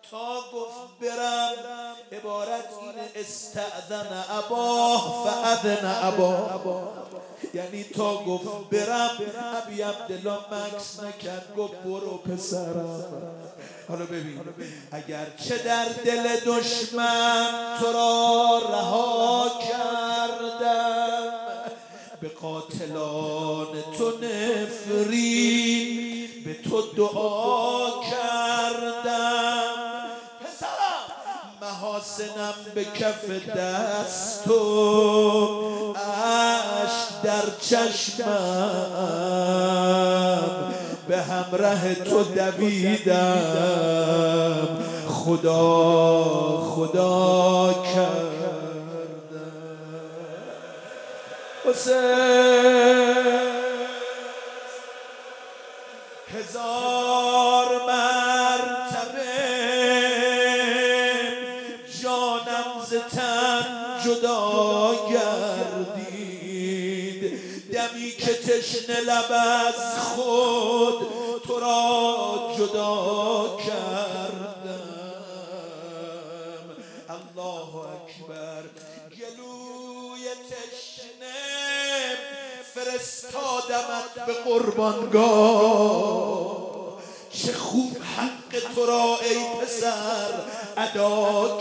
تا گفت برم عبارت اینه استأذن اباه فاذن اباه، یعنی تا گفت برم ابی عبدالله مکس نکرد، گفت برو پسرم. حالا ببین اگر چه در دل دشمن تو را رها کردم، به قاتلان تو نفرین به تو دعا کردم. پسرم محاسنم به کف دست و اشک در چشمم، به همراه تو دویدم خدا کردم. هزار مرتبه جانم ز تن جدا گردید، دمی که تشنه لب از خود تو را جدا کردم. الله اکبر. گلوی تشنه فرستادمت به قربانگاه، چه خوب حق تو را ای پسر ادا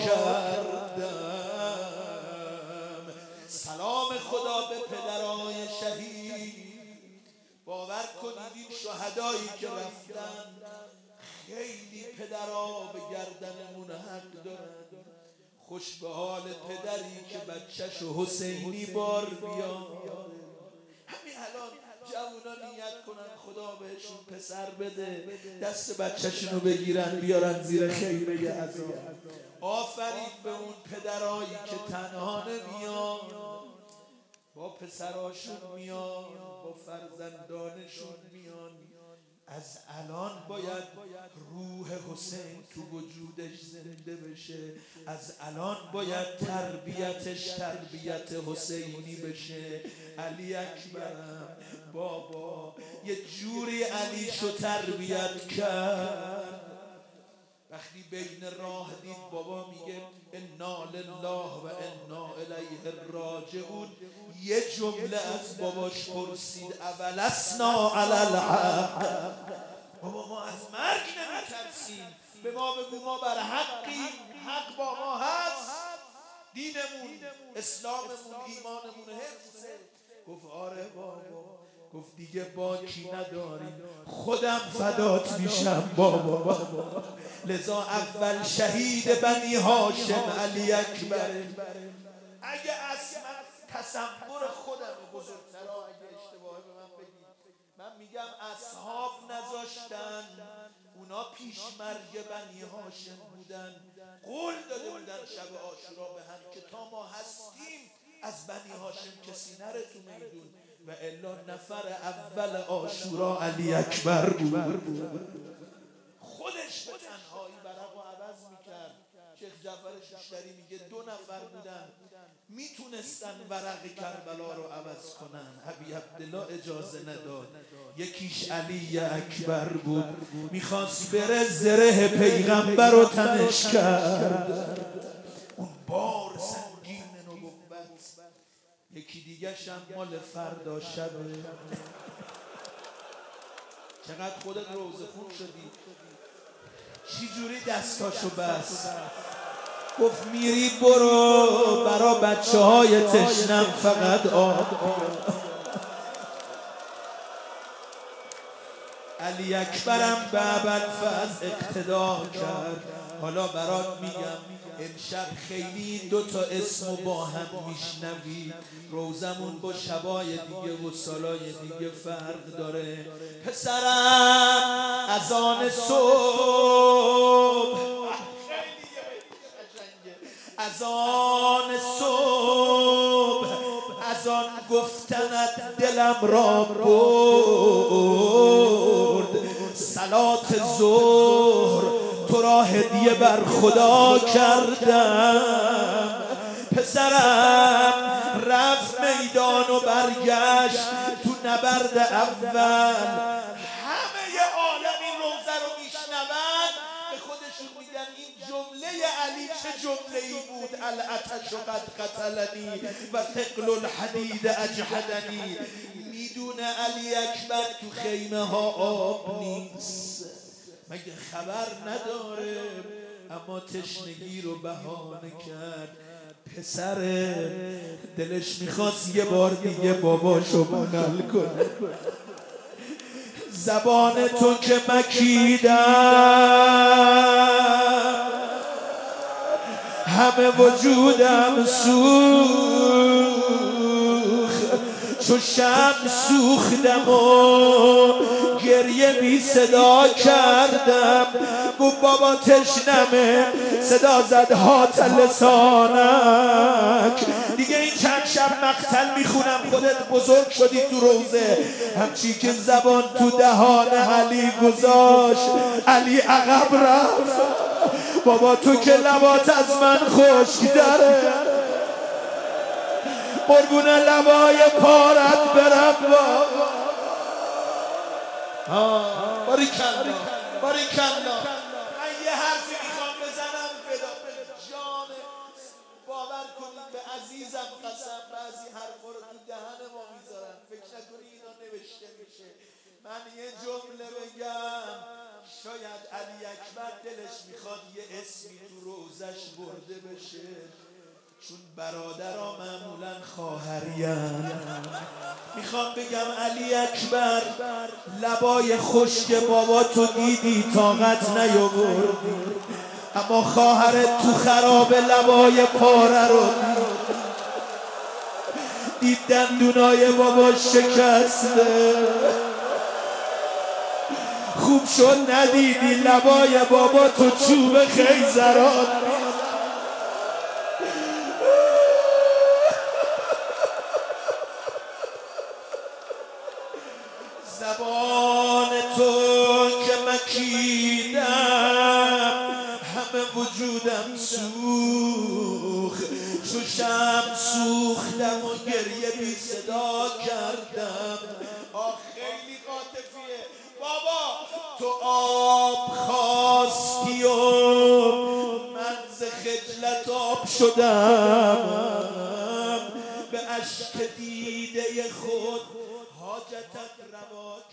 کردم. سلام خدا به پدرای شهید. باور کنید این شهدایی که رفتن خیلی پدرها به گردنمون حق دارن. خوش به حال پدری که بچه‌ش حسینی بار بیاد. همین الان جوونا نیت کنن خدا بهشون پسر بده، دست بچه‌شونو بگیرن بیارن زیر خیمه عزا. آفرین به اون پدرایی که تنها نمیان، با پسراشون میان، با فرزندانشون میان. از الان باید روح حسین تو وجودش زنده بشه، از الان باید تربیتش تربیت حسینی بشه. علی اکبرم بابا یه جوری علیشو تربیت کرد، وقتی بین راه دید بابا میگه انا لله و انا الیه راجعون، یه جمله از باباش پرسید اولسنا علی الحق، بابا ما از مرگ نمیترسیم، به ما بگو ما بر حقیم، حق با ما هست، دینمون اسلاممون ایمانمون حفظه. گفت آره بابا. گفت دیگه باکی نداری، خودم فدات میشم بابا. لذا اول شهید بنی هاشم علی اکبر. اگه اصلا تصور خودم بزرگترا اگه اشتباهی به من بگید، من میگم اصحاب نذاشتن، اونا پیش مرگ بنی هاشم بودن، قول داده بودن شب عاشورا به هم که تا ما هستیم از بنی هاشم کسی نره تو میدون، و الا نفر اول عاشورا علی اکبر بود. خودش به تنهایی ورق و عوض میکرد. شیخ جعفر ششتری میگه 2 نفر بودن میتونستن ورق کربلا رو عوض کنن، ابی عبدالله اجازه نداد. یکیش علی اکبر بود، میخواست بره زره پیغمبر رو تنش کرد، اون بار سنگین نبوت. یکی دیگه هم مال فردا شبه. چقدر خودت روزه خون شدی، چی جوری دستاشو بست، گفت میری برو برا بچه های تشنم فقط آب. علی اکبرم به ابوالفضل اقتدا کرد. حالا برات میگم امشب خیلی 2 تا اسمو با هم میشنوی، روزمون با شبای دیگه و سالای دیگه فرق داره. پسرم اذان صبح، اذان صبح، اذان گفتنت دلم را برد، صلات ظهر تو را هدیه بر خدا کردم. پسرم رفت میدان و برگشت تو نبرد اول، همه عالم این روزه رو میشنون، به خودش خودشون میگن این جمله علی چه جمله‌ای بود؟ العطش قد قتلنی و ثقل الحدید اجهدنی. میدونه علی اکبر تو خیمه ها آب نیست، مگه خبر نداره؟ اما تشنگی رو بهانه کرد. پسر دلش میخواست یه بار دیگه باباشو بغل کنه. زبان تو که مکیدم همه وجودم سوخت، چو شمع سوختم و گریه بی صدا کردم. گفت بابا تشنمه، صدا زد هات لسانک. دیگه این چند شب مقتل میخونم، خودت بزرگ شدی تو روزه. همچی که زبان تو دهان علی گذاشت، علی عقب رفت. بابا تو که لبات از من خشک‌تره، قربون لبای پارت برم بابا. باریکلا باریکلا. من یه حرفی میخوام بزنم فدا جان. باور کنید به عزیزم قسم، بعضی حرفا رو تو دهن ما میذارن، فکر نکنی اینا نوشته میشه. من یه جمله بگم، شاید علی اکبر دلش میخواد یه اسمی تو روزش برده بشه، چون برادرها معمولا خواهرین. میخوام بگم علی اکبر لبای خشک بابا تو دیدی، طاقت نیاوردی، اما خواهرت تو خراب لبای پاره رو دید، دندونای بابا شکسته. خوب شد ندیدی لبای بابا تو چوب خیزران. زبان تو که مکیدم همه وجودم سوخت، چو شمع سوختم و گریه بی صدا کردم. خیلی عاطفیه بابا. تو آب خواستی و من ز خجلت آب شدم، به اشک دیده خود حاجتت روا